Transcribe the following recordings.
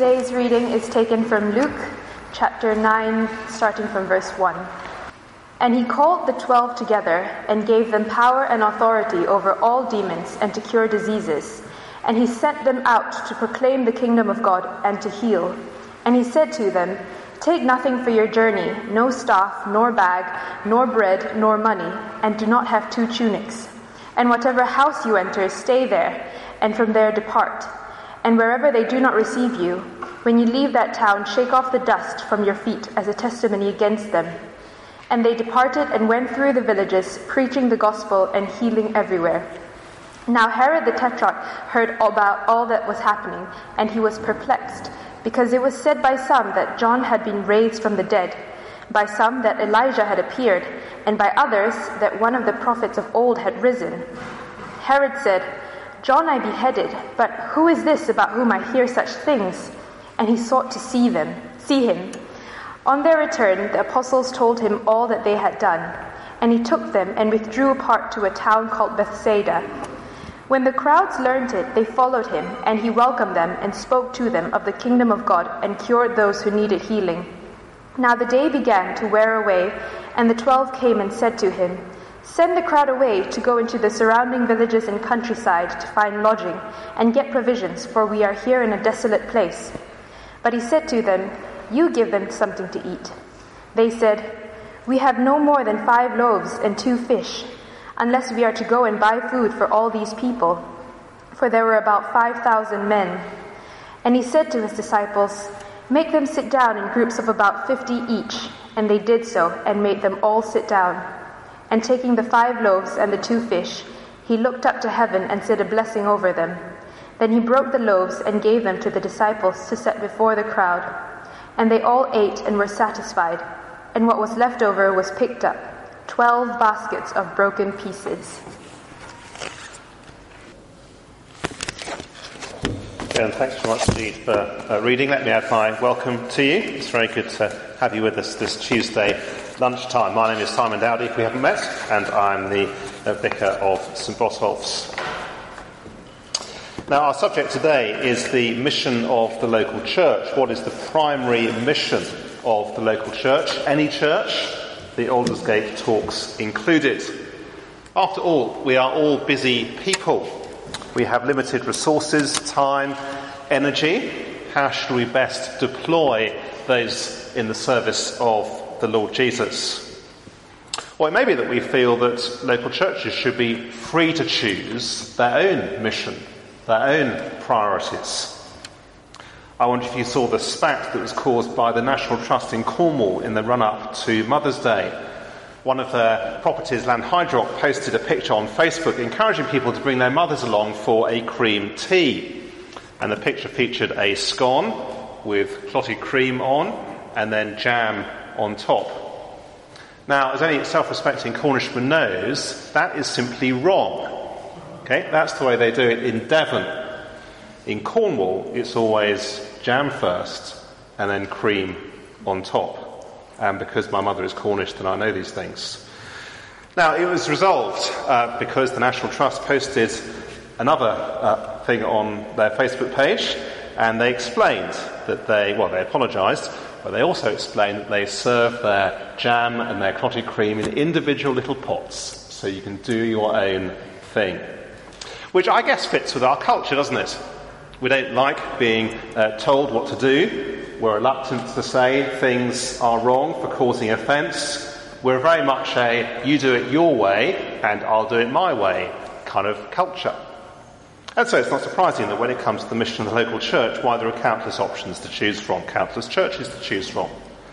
Today's reading is taken from Luke chapter 9, starting from verse 1. And he called the 12 together and gave them power and authority over all demons and to cure diseases. And he sent them out to proclaim the kingdom of God and to heal. And he said to them, "Take nothing for your journey, no staff, nor bag, nor bread, nor money, and do not have 2 tunics. And whatever house you enter, stay there, and from there depart. And wherever they do not receive you, when you leave that town, shake off the dust from your feet as a testimony against them." And they departed and went through the villages, preaching the gospel and healing everywhere. Now Herod the Tetrarch heard about all that was happening, and he was perplexed, because it was said by some that John had been raised from the dead, by some that Elijah had appeared, and by others that one of the prophets of old had risen. Herod said, "John I beheaded, but who is this about whom I hear such things?" And he sought to see him. On their return, the apostles told him all that they had done, and he took them and withdrew apart to a town called Bethsaida. When the crowds learned it, they followed him, and he welcomed them and spoke to them of the kingdom of God and cured those who needed healing. Now the day began to wear away, and the 12 came and said to him, "Send the crowd away to go into the surrounding villages and countryside to find lodging and get provisions, for we are here in a desolate place." But he said to them, "You give them something to eat." They said, "We have no more than 5 loaves and 2 fish, unless we are to go and buy food for all these people." For there were about 5,000 men. And he said to his disciples, "Make them sit down in groups of about 50 each." And they did so, and made them all sit down. And taking the 5 loaves and the 2 fish, he looked up to heaven and said a blessing over them. Then he broke the loaves and gave them to the disciples to set before the crowd. And they all ate and were satisfied. And what was left over was picked up, 12 baskets of broken pieces. And thanks very much indeed for reading. Let me add my welcome to you. It's very good to have you with us this Tuesday lunchtime. My name is Simon Dowdy, if we haven't met, and I'm the Vicar of St Boswells. Now, our subject today is the mission of the local church. What is the primary mission of the local church? Any church, the Aldersgate talks included. After all, we are all busy people. We have limited resources, time, energy. How should we best deploy those in the service of the Lord Jesus? Well, it may be that we feel that local churches should be free to choose their own mission, their own priorities. I wonder if you saw the spat that was caused by the National Trust in Cornwall in the run-up to Mother's Day. One of their properties, Lanhydrock, posted a picture on Facebook encouraging people to bring their mothers along for a cream tea. And the picture featured a scone with clotted cream on and then jam on top. Now, as any self-respecting Cornishman knows, that is simply wrong. Okay, that's the way they do it in Devon. In Cornwall, it's always jam first and then cream on top. And because my mother is Cornish, then I know these things. Now, it was resolved because the National Trust posted another thing on their Facebook page, and they explained that they apologised, but they also explained that they serve their jam and their clotted cream in individual little pots, so you can do your own thing. Which I guess fits with our culture, doesn't it? We don't like being told what to do. We're reluctant to say things are wrong for causing offence. We're very much a you do it your way and I'll do it my way kind of culture. And so it's not surprising that when it comes to the mission of the local church, why there are countless options to choose from, countless churches to choose from.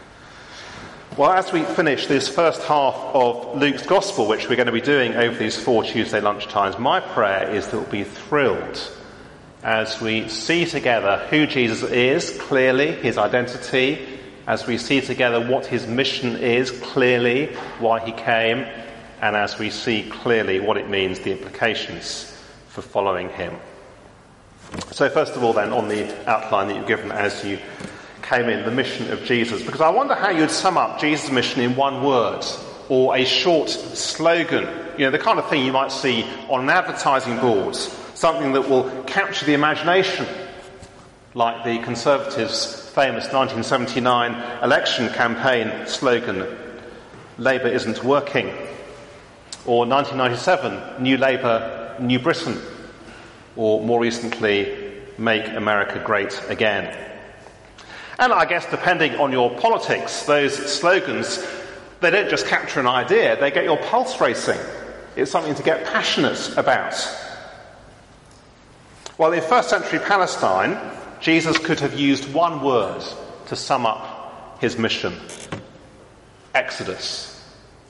Well, as we finish this first half of Luke's Gospel, which we're going to be doing over these 4 Tuesday lunchtimes, my prayer is that we'll be thrilled as we see together who Jesus is, clearly, his identity, as we see together what his mission is, clearly, why he came, and as we see clearly what it means, the implications for following him. So first of all then, on the outline that you've given as you came in, the mission of Jesus, because I wonder how you'd sum up Jesus' mission in one word, or a short slogan, the kind of thing you might see on an advertising board, something that will capture the imagination, like the Conservatives' famous 1979 election campaign slogan, "Labour isn't working," or 1997, "New Labour, New Britain," or more recently, "Make America Great Again." And I guess depending on your politics, those slogans, they don't just capture an idea, they get your pulse racing. It's something to get passionate about. Well, in first century Palestine, Jesus could have used one word to sum up his mission: Exodus.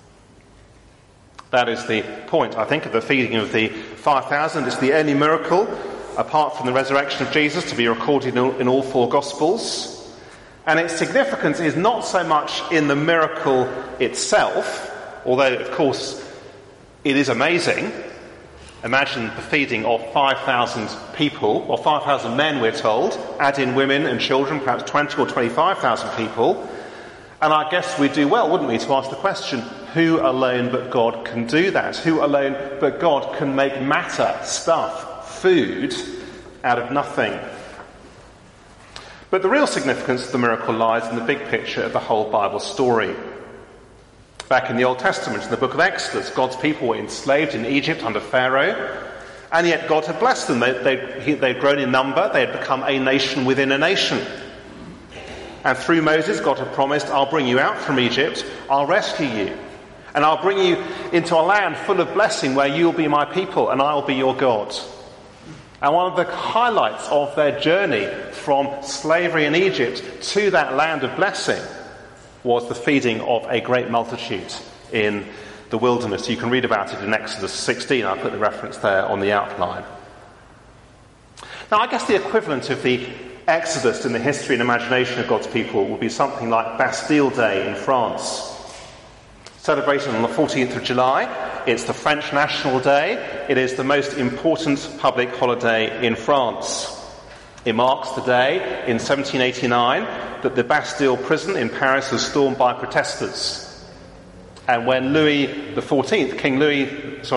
That is the point, I think, of the feeding of the 5,000. It's the only miracle, apart from the resurrection of Jesus, to be recorded in all four Gospels. And its significance is not so much in the miracle itself, although, of course, it is amazing. Imagine the feeding of 5,000 people, or 5,000 men, we're told, add in women and children, perhaps 20 or 25,000 people. And I guess we'd do well, wouldn't we, to ask the question, who alone but God can do that? Who alone but God can make matter, stuff, food, out of nothing? But the real significance of the miracle lies in the big picture of the whole Bible story. Back in the Old Testament, in the book of Exodus, God's people were enslaved in Egypt under Pharaoh, and yet God had blessed them. They'd grown in number, they had become a nation within a nation. And through Moses, God had promised, "I'll bring you out from Egypt, I'll rescue you, and I'll bring you into a land full of blessing where you'll be my people and I'll be your God." And one of the highlights of their journey from slavery in Egypt to that land of blessing was the feeding of a great multitude in the wilderness. You can read about it in Exodus 16. I put the reference there on the outline. Now, I guess the equivalent of the Exodus in the history and imagination of God's people would be something like Bastille Day in France. Celebrated on the 14th of July, it's the French National Day. It is the most important public holiday in France. It marks the day in 1789 that the Bastille prison in Paris was stormed by protesters. And when Louis XVI, when King Louis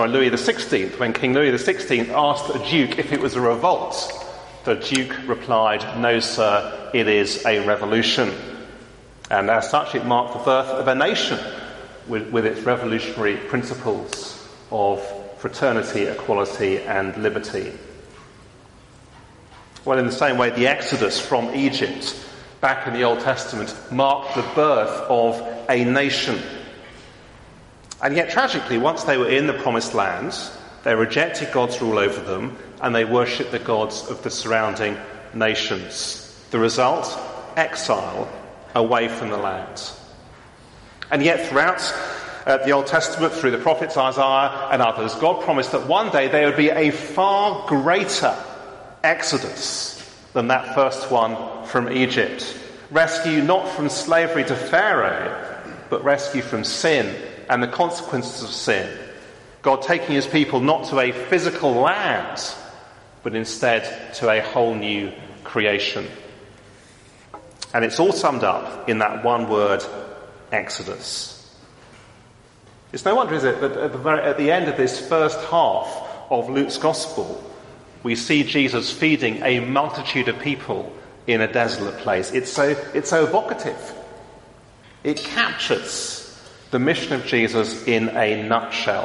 XVI asked a duke if it was a revolt, the duke replied, "No, sir, it is a revolution." And as such, it marked the birth of a nation with its revolutionary principles of fraternity, equality, and liberty. Well, in the same way, the Exodus from Egypt, back in the Old Testament, marked the birth of a nation. And yet, tragically, once they were in the Promised Land, they rejected God's rule over them, and they worshipped the gods of the surrounding nations. The result? Exile away from the land. And yet, throughout the Old Testament, through the prophets Isaiah and others, God promised that one day there would be a far greater Exodus than that first one from Egypt. Rescue not from slavery to Pharaoh, but rescue from sin and the consequences of sin. God taking his people not to a physical land, but instead to a whole new creation. And it's all summed up in that one word, Exodus. It's no wonder, is it, that at the end of this first half of Luke's Gospel, we see Jesus feeding a multitude of people in a desolate place. It's so evocative. It captures the mission of Jesus in a nutshell.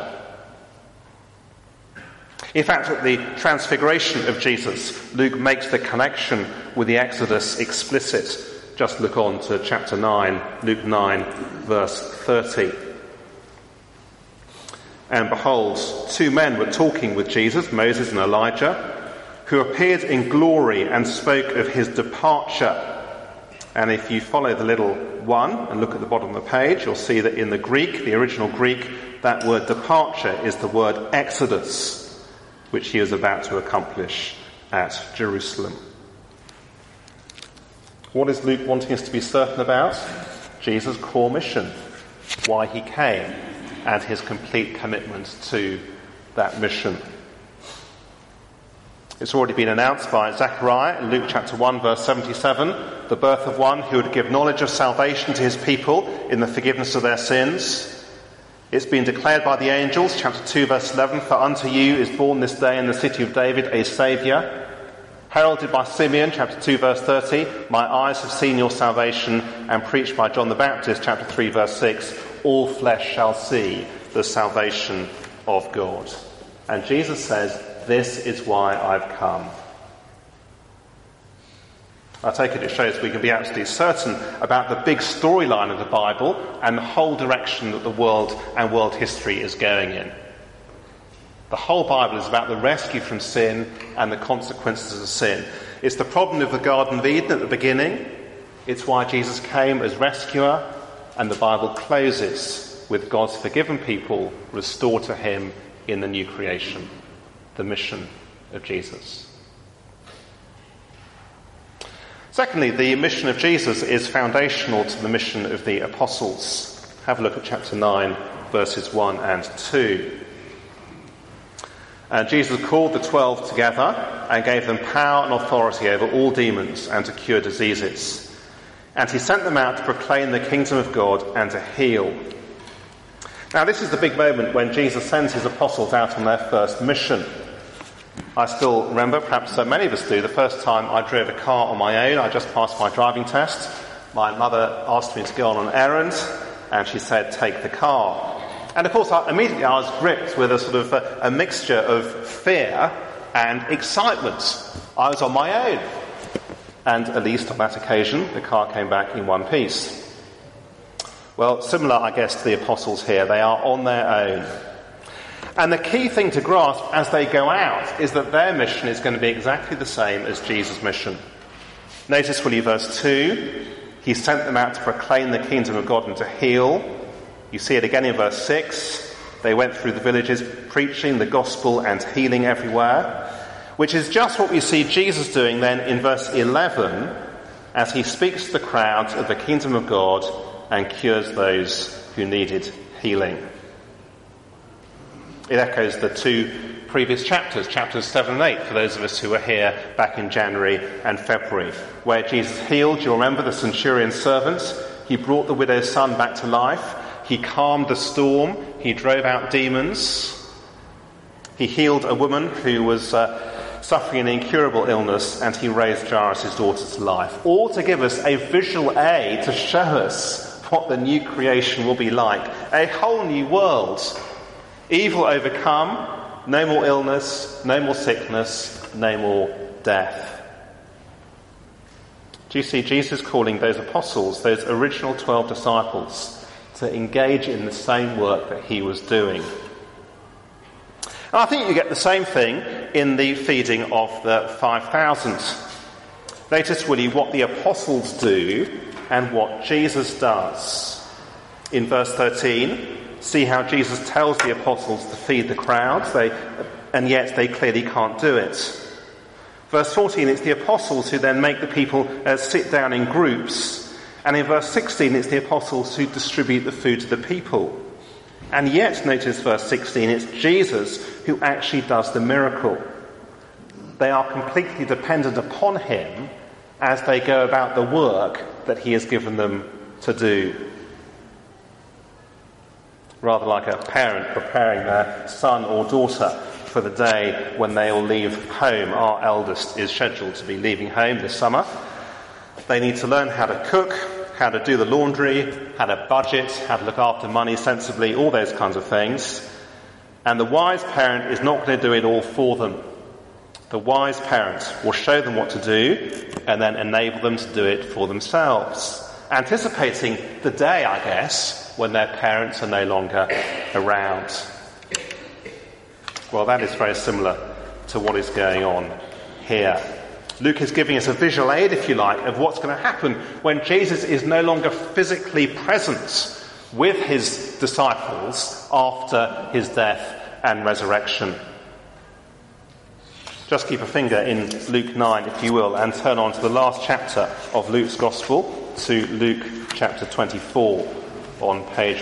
In fact, at the transfiguration of Jesus, Luke makes the connection with the Exodus explicit. Just look on to chapter 9, Luke 9, verse 30. And behold, two men were talking with Jesus, Moses and Elijah, who appeared in glory and spoke of his departure. And if you follow the little one and look at the bottom of the page, you'll see that in the Greek, the original Greek, that word departure is the word exodus, which he was about to accomplish at Jerusalem. What is Luke wanting us to be certain about? Jesus' core mission, why he came, and his complete commitment to that mission. It's already been announced by Zechariah in Luke chapter 1, verse 77, the birth of one who would give knowledge of salvation to his people in the forgiveness of their sins. It's been declared by the angels, chapter 2, verse 11, for unto you is born this day in the city of David a Saviour, Heralded by Simeon, chapter 2, verse 30, my eyes have seen your salvation, and preached by John the Baptist, chapter 3, verse 6, all flesh shall see the salvation of God. And Jesus says, this is why I've come. I take it shows we can be absolutely certain about the big storyline of the Bible and the whole direction that the world and world history is going in. The whole Bible is about the rescue from sin and the consequences of sin. It's the problem of the Garden of Eden at the beginning. It's why Jesus came as rescuer, and the Bible closes with God's forgiven people restored to him in the new creation, the mission of Jesus. Secondly, the mission of Jesus is foundational to the mission of the apostles. Have a look at chapter 9, verses 1 and 2. And Jesus called the 12 together and gave them power and authority over all demons and to cure diseases. And he sent them out to proclaim the kingdom of God and to heal. Now, this is the big moment when Jesus sends his apostles out on their first mission. I still remember, perhaps so many of us do, the first time I drove a car on my own. I just passed my driving test. My mother asked me to go on an errand, and she said, take the car. And of course, immediately I was gripped with a sort of a mixture of fear and excitement. I was on my own. And at least on that occasion, the car came back in one piece. Well, similar, I guess, to the apostles here. They are on their own. And the key thing to grasp as they go out is that their mission is going to be exactly the same as Jesus' mission. Notice, will you, verse 2, he sent them out to proclaim the kingdom of God and to heal. You see it again in verse 6. They went through the villages preaching the gospel and healing everywhere, which is just what we see Jesus doing then in verse 11 as he speaks to the crowds of the kingdom of God and cures those who needed healing. It echoes the two previous chapters 7 and 8, for those of us who were here back in January and February, where Jesus healed, you'll remember, the centurion's servants. He brought the widow's son back to life. He calmed the storm. He drove out demons. He healed a woman who was suffering an incurable illness, and he raised Jairus' daughter to life. All to give us a visual aid to show us what the new creation will be like. A whole new world. Evil overcome, no more illness, no more sickness, no more death. Do you see Jesus calling those apostles, those original 12 disciples, to engage in the same work that he was doing? And I think you get the same thing in the feeding of the 5,000. Notice, will you, what the apostles do and what Jesus does. In verse 13, see how Jesus tells the apostles to feed the crowds, and yet they clearly can't do it. Verse 14, it's the apostles who then make the people sit down in groups. And in verse 16, it's the apostles who distribute the food to the people. And yet, notice verse 16, it's Jesus who actually does the miracle. They are completely dependent upon him as they go about the work that he has given them to do. Rather like a parent preparing their son or daughter for the day when they will leave home. Our eldest is scheduled to be leaving home this summer. They need to learn how to cook, how to do the laundry, how to budget, how to look after money sensibly, all those kinds of things. And the wise parent is not going to do it all for them. The wise parent will show them what to do and then enable them to do it for themselves. Anticipating the day, I guess, when their parents are no longer around. Well, that is very similar to what is going on here. Luke is giving us a visual aid, if you like, of what's going to happen when Jesus is no longer physically present with his disciples after his death and resurrection. Just keep a finger in Luke 9, if you will, and turn on to the last chapter of Luke's Gospel, to Luke chapter 24 on page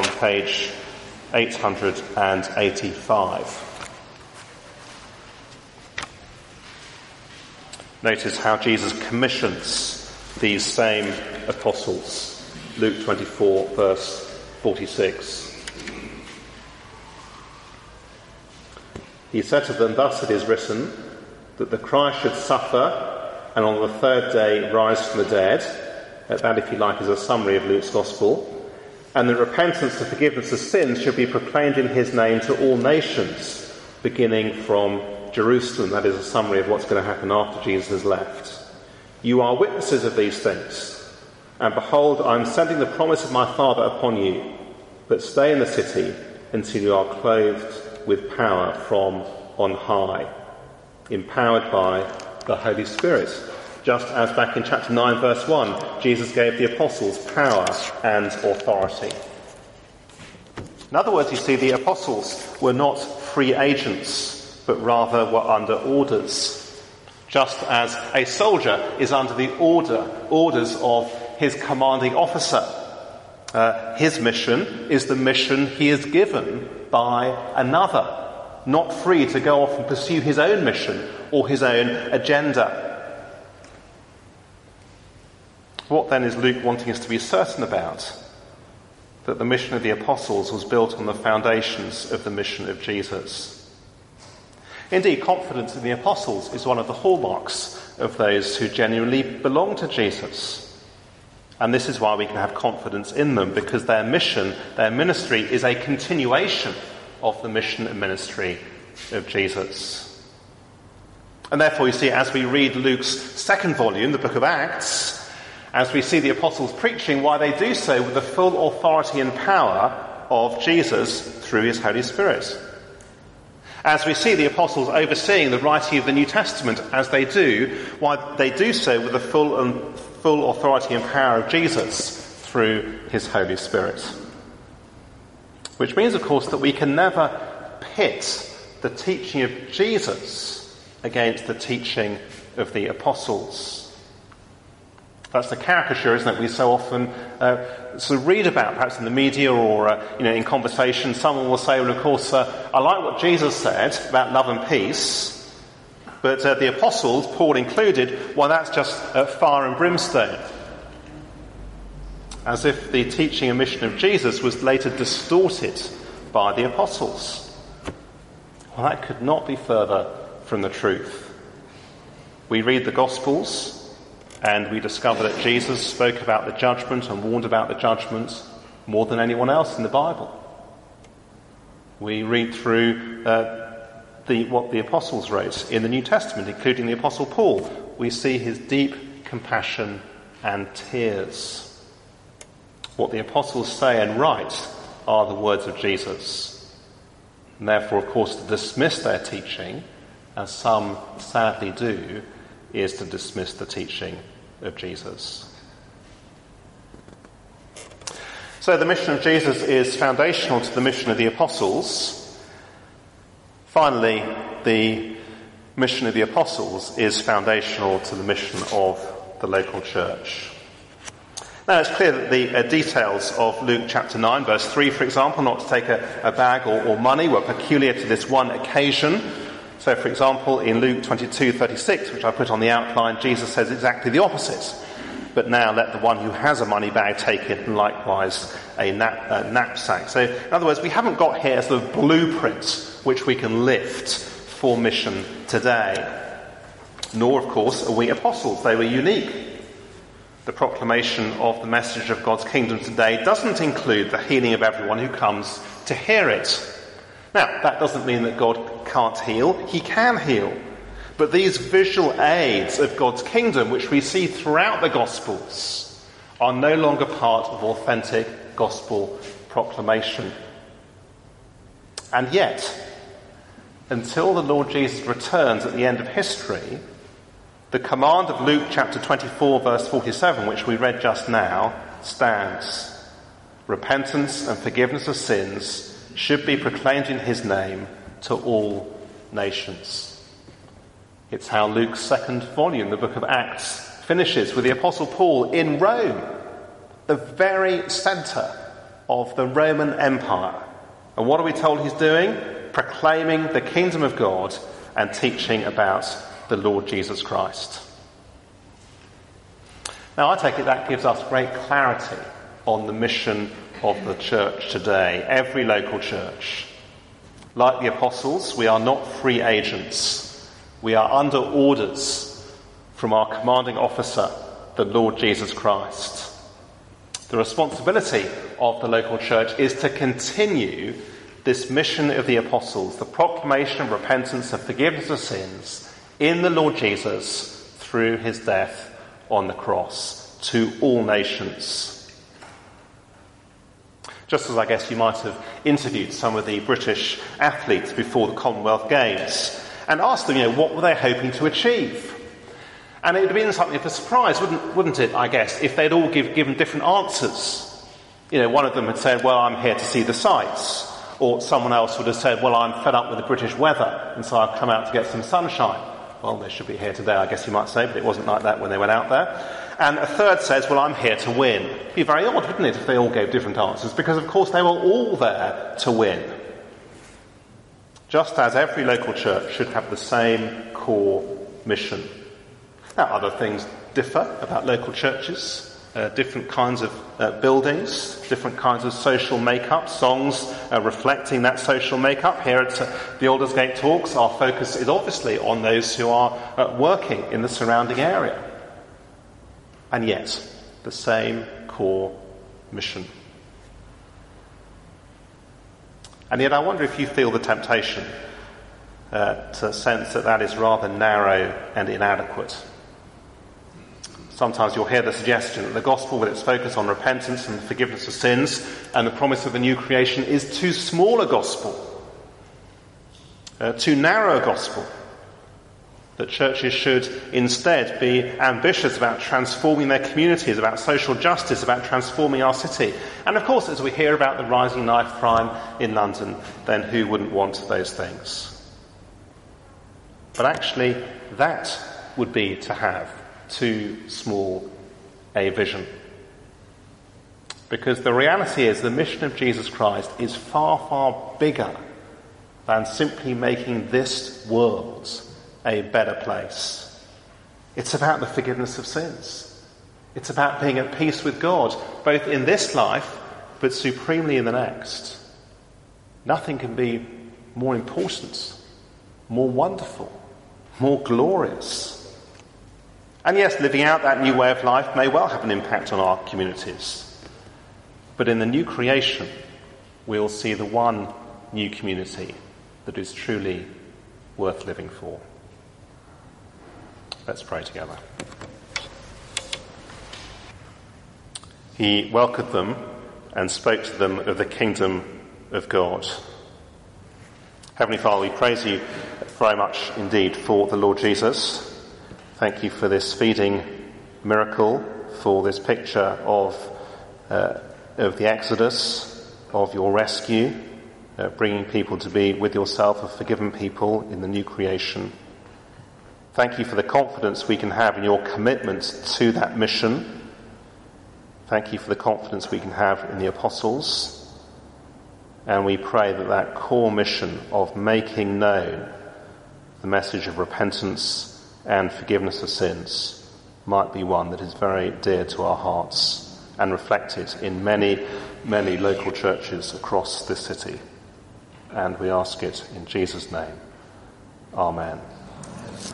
885. Notice how Jesus commissions these same apostles. Luke 24, verse 46. He said to them, "Thus it is written, that the Christ should suffer and on the third day rise from the dead. That, if you like, is a summary of Luke's Gospel. And that repentance and forgiveness of sins should be proclaimed in his name to all nations, beginning from Jerusalem. That is a summary of what's going to happen after Jesus has left. You are witnesses of these things. And behold, I am sending the promise of my Father upon you. But stay in the city until you are clothed with power from on high, empowered by the Holy Spirit. Just as back in chapter 9, verse 1, Jesus gave the apostles power and authority. In other words, you see, the apostles were not free agents, but rather were under orders. Just as a soldier is under the orders of his commanding officer. His mission is the mission he is given by another, not free to go off and pursue his own mission or his own agenda. What then is Luke wanting us to be certain about? That the mission of the apostles was built on the foundations of the mission of Jesus. Indeed, confidence in the apostles is one of the hallmarks of those who genuinely belong to Jesus. And this is why we can have confidence in them, because their mission, their ministry, is a continuation of the mission and ministry of Jesus. And therefore, you see, as we read Luke's second volume, the book of Acts, as we see the apostles preaching, why they do so with the full authority and power of Jesus through his Holy Spirit. As we see the apostles overseeing the writing of the New Testament, as they do, why they do so with the full authority and power of Jesus through his Holy Spirit. Which means, of course, that we can never pit the teaching of Jesus against the teaching of the apostles. That's the caricature, isn't it? We so often sort of read about, perhaps in the media or in conversation. Someone will say, well, of course, I like what Jesus said about love and peace, but the apostles, Paul included, well, that's just fire and brimstone. As if the teaching and mission of Jesus was later distorted by the apostles. Well, that could not be further from the truth. We read the Gospels, and we discover that Jesus spoke about the judgment and warned about the judgment more than anyone else in the Bible. We read through what the apostles wrote in the New Testament, including the Apostle Paul. We see his deep compassion and tears. What the apostles say and write are the words of Jesus. And therefore, of course, to dismiss their teaching, as some sadly do, is to dismiss the teaching of Jesus. So the mission of Jesus is foundational to the mission of the apostles. Finally, the mission of the apostles is foundational to the mission of the local church. Now, it's clear that the details of Luke chapter 9, verse 3, for example, not to take a bag or money, were peculiar to this one occasion. So, for example, in Luke 22:36, which I put on the outline, Jesus says exactly the opposite. But now let the one who has a money bag take it, and likewise a knapsack. So, in other words, we haven't got here a sort of blueprint which we can lift for mission today. Nor, of course, are we apostles. They were unique. The proclamation of the message of God's kingdom today doesn't include the healing of everyone who comes to hear it. Now, that doesn't mean that God can't heal. He can heal. But these visual aids of God's kingdom, which we see throughout the Gospels, are no longer part of authentic gospel proclamation. And yet, until the Lord Jesus returns at the end of history, the command of Luke chapter 24, verse 47, which we read just now, stands. Repentance and forgiveness of sins should be proclaimed in his name to all nations. It's how Luke's second volume, the book of Acts, finishes with the Apostle Paul in Rome, the very centre of the Roman Empire. And what are we told he's doing? Proclaiming the kingdom of God and teaching about the Lord Jesus Christ. Now, I take it that gives us great clarity on the mission of the church today, every local church. Like the apostles, we are not free agents, We are under orders from our commanding officer, the Lord Jesus Christ. The responsibility of the local church is to continue this mission of the apostles, the proclamation of repentance and forgiveness of sins in the Lord Jesus through his death on the cross to all nations. Just as I guess you might have interviewed some of the British athletes before the Commonwealth Games and asked them, what were they hoping to achieve? And it would have been something of a surprise, wouldn't it, I guess, if they'd all given different answers. One of them had said, well, I'm here to see the sights. Or someone else would have said, well, I'm fed up with the British weather, and so I've come out to get some sunshine. Well, they should be here today, I guess you might say, but it wasn't like that when they went out there. And a third says, well, I'm here to win. It'd be very odd, wouldn't it, if they all gave different answers, because of course they were all there to win. Just as every local church should have the same core mission. Now, other things differ about local churches. Different kinds of buildings, different kinds of social makeup, songs reflecting that social makeup. Here at the Aldersgate Talks, our focus is obviously on those who are working in the surrounding area. And yet, the same core mission. And yet I wonder if you feel the temptation to sense that is rather narrow and inadequate. Sometimes you'll hear the suggestion that the gospel, with its focus on repentance and forgiveness of sins and the promise of a new creation, is too small a gospel, too narrow a gospel, that churches should instead be ambitious about transforming their communities, about social justice, about transforming our city. And of course, as we hear about the rising knife crime in London, then who wouldn't want those things? But actually, that would be to have too small a vision. Because the reality is the mission of Jesus Christ is far, far bigger than simply making this world a better place. It's about the forgiveness of sins. It's about being at peace with God, both in this life, but supremely in the next. Nothing can be more important, more wonderful, more glorious. And yes, living out that new way of life may well have an impact on our communities. But in the new creation, we'll see the one new community that is truly worth living for. Let's pray together. He welcomed them and spoke to them of the kingdom of God. Heavenly Father, we praise you very much indeed for the Lord Jesus. Thank you for this feeding miracle, for this picture of the Exodus, of your rescue, bringing people to be with yourself, a forgiven people in the new creation. Thank you for the confidence we can have in your commitment to that mission. Thank you for the confidence we can have in the apostles. And we pray that that core mission of making known the message of repentance and forgiveness of sins might be one that is very dear to our hearts and reflected in many, many local churches across this city. And we ask it in Jesus' name. Amen.